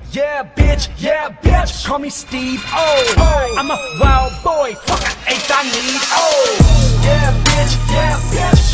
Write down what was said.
yeah, bitch, call me Steve O. I'm a wild boy, fuck an eighth I need. Oh, yeah, bitch,